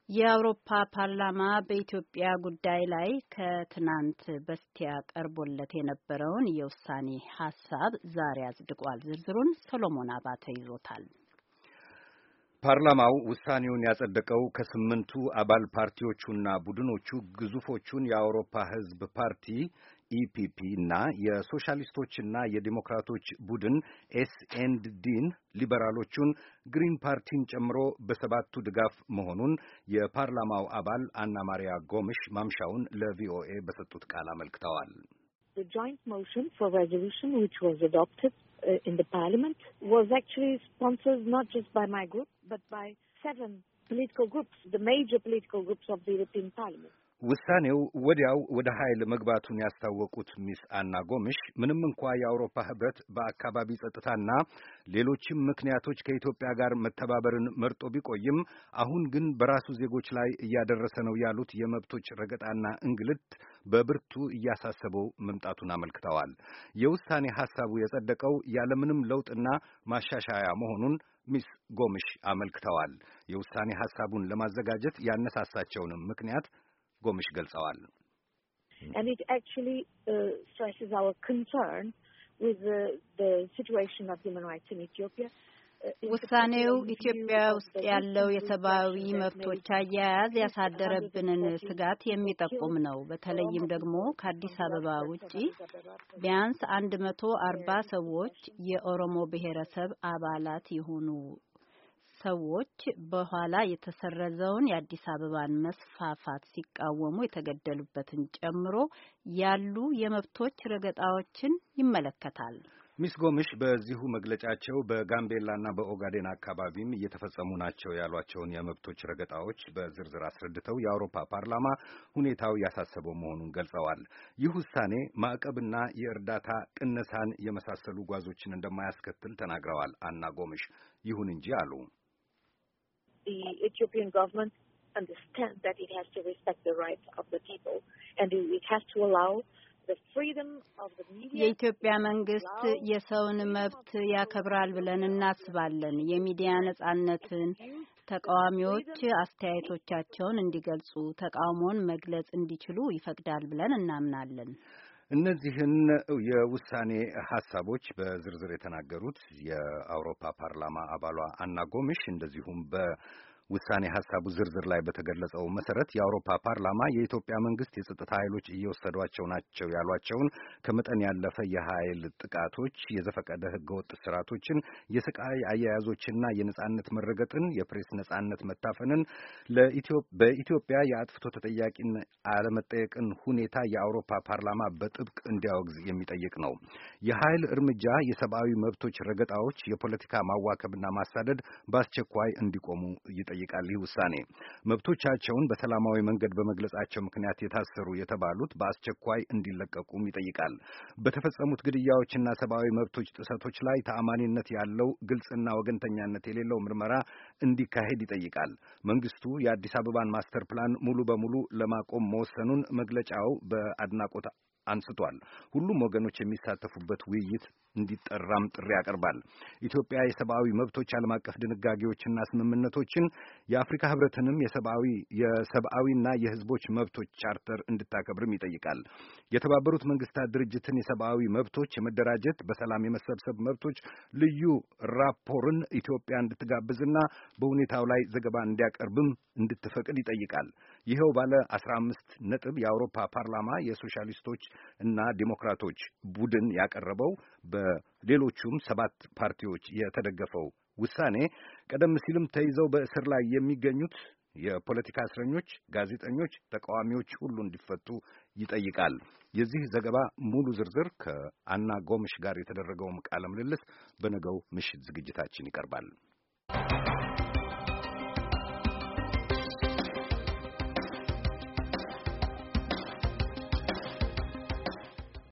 የአውሮፓ ፓርላማ በኢትዮጵያ ጉዳይ ላይ ከትናንት በስቲያ ቀርቦለት የነበረውን የውሳኔ ሀሳብ ዛሬ አጽድቋል። ዝርዝሩን ሰሎሞን አባተ ይዞታል። ፓርላማው ውሳኔውን ያጸደቀው ከስምንቱ አባል ፓርቲዎቹና ቡድኖቹ ግዙፎቹን የአውሮፓ ሕዝብ ፓርቲ ኢፒፒ እና የሶሻሊስቶችና የዲሞክራቶች ቡድን ኤስኤንዲን ሊበራሎቹን ግሪን ፓርቲን ጨምሮ በሰባቱ ድጋፍ መሆኑን የፓርላማው አባል አና ማሪያ ጎምሽ ማምሻውን ለቪኦኤ በሰጡት ቃል አመልክተዋል። The joint motion for resolution which was adopted in the parliament was actually sponsored not just by my group but by 7 political groups, the major political groups of the European Parliament. ውሳኔው ወዲያው ወደ ኃይል መግባቱን ያስታወቁት ሚስ አና ጎምሽ ምንም እንኳ የአውሮፓ ህብረት በአካባቢ ጸጥታና ሌሎችም ምክንያቶች ከኢትዮጵያ ጋር መተባበርን መርጦ ቢቆይም አሁን ግን በራሱ ዜጎች ላይ እያደረሰ ነው ያሉት የመብቶች ረገጣና እንግልት በብርቱ እያሳሰበው መምጣቱን አመልክተዋል። የውሳኔ ሐሳቡ የጸደቀው ያለምንም ለውጥና ማሻሻያ መሆኑን ሚስ ጎምሽ አመልክተዋል። የውሳኔ ሐሳቡን ለማዘጋጀት ያነሳሳቸውንም ምክንያት ጎምሽ ገልጸዋል። And it actually stresses our concern with the situation of human rights in Ethiopia. ውሳኔው ኢትዮጵያ ውስጥ ያለው የሰብአዊ መብቶች አያያዝ ያሳደረብንን ስጋት የሚጠቁም ነው። በተለይም ደግሞ ከአዲስ አበባ ውጪ ቢያንስ 140 ሰዎች የኦሮሞ ብሔረሰብ አባላት የሆኑ ሰዎች በኋላ የተሰረዘውን የአዲስ አበባን መስፋፋት ሲቃወሙ የተገደሉበትን ጨምሮ ያሉ የመብቶች ረገጣዎችን ይመለከታል። ሚስ ጎምሽ በዚሁ መግለጫቸው በጋምቤላና በኦጋዴን አካባቢም እየተፈጸሙ ናቸው ያሏቸውን የመብቶች ረገጣዎች በዝርዝር አስረድተው የአውሮፓ ፓርላማ ሁኔታው ያሳሰበው መሆኑን ገልጸዋል። ይህ ውሳኔ ማዕቀብና የእርዳታ ቅነሳን የመሳሰሉ ጓዞችን እንደማያስከትል ተናግረዋል። አና ጎምሽ ይሁን እንጂ አሉ The Ethiopian government understands that it has to respect the rights of the people and it has to allow the freedom of the media. የኢትዮጵያ መንግስት የሰውን መብት ያከብራል ብለን እናስባለን። የሚዲያ ነጻነትን፣ ተቃዋሚዎች አስተያየቶቻቸውን እንዲገልጹ፣ ተቃውሞን መግለጽ እንዲችሉ ይፈቅዳል ብለን እናምናለን። እነዚህን የውሳኔ ሐሳቦች በዝርዝር የተናገሩት የአውሮፓ ፓርላማ አባሏ አና ጎምሽ እንደዚሁም ውሳኔ ሐሳቡ ዝርዝር ላይ በተገለጸው መሰረት የአውሮፓ ፓርላማ የኢትዮጵያ መንግስት የጸጥታ ኃይሎች እየወሰዷቸው ናቸው ያሏቸውን ከመጠን ያለፈ የኃይል ጥቃቶች፣ የዘፈቀደ ህገወጥ ስርዓቶችን፣ የስቃይ አያያዞችና የነጻነት መረገጥን፣ የፕሬስ ነጻነት መታፈንን፣ በኢትዮጵያ የአጥፍቶ ተጠያቂነት አለመጠየቅን ሁኔታ የአውሮፓ ፓርላማ በጥብቅ እንዲያወግዝ የሚጠይቅ ነው። የኃይል እርምጃ፣ የሰብአዊ መብቶች ረገጣዎች፣ የፖለቲካ ማዋከብና ማሳደድ በአስቸኳይ እንዲቆሙ ይጠይቃል። ይህ ውሳኔ መብቶቻቸውን በሰላማዊ መንገድ በመግለጻቸው ምክንያት የታሰሩ የተባሉት በአስቸኳይ እንዲለቀቁም ይጠይቃል። በተፈጸሙት ግድያዎችና ሰብአዊ መብቶች ጥሰቶች ላይ ተአማኒነት ያለው ግልጽና ወገንተኛነት የሌለው ምርመራ እንዲካሄድ ይጠይቃል። መንግስቱ የአዲስ አበባን ማስተር ፕላን ሙሉ በሙሉ ለማቆም መወሰኑን መግለጫው በአድናቆት አንስቷል። ሁሉም ወገኖች የሚሳተፉበት ውይይት እንዲጠራም ጥሪ ያቀርባል። ኢትዮጵያ የሰብአዊ መብቶች ዓለም አቀፍ ድንጋጌዎችና ስምምነቶችን የአፍሪካ ህብረትንም የሰብአዊና የህዝቦች መብቶች ቻርተር እንድታከብርም ይጠይቃል። የተባበሩት መንግስታት ድርጅትን የሰብአዊ መብቶች፣ የመደራጀት፣ በሰላም የመሰብሰብ መብቶች ልዩ ራፖርን ኢትዮጵያ እንድትጋብዝና በሁኔታው ላይ ዘገባ እንዲያቀርብም እንድትፈቅድ ይጠይቃል። ይኸው ባለ 15 ነጥብ የአውሮፓ ፓርላማ የሶሻሊስቶች እና ዲሞክራቶች ቡድን ያቀረበው በሌሎቹም 7 ፓርቲዎች የተደገፈው ውሳኔ ቀደም ሲልም ተይዘው በእስር ላይ የሚገኙት የፖለቲካ እስረኞች፣ ጋዜጠኞች፣ ተቃዋሚዎች ሁሉ እንዲፈቱ ይጠይቃል። የዚህ ዘገባ ሙሉ ዝርዝር ከአና ጎምሽ ጋር የተደረገው ቃለ ምልልስ በነገው ምሽት ዝግጅታችን ይቀርባል።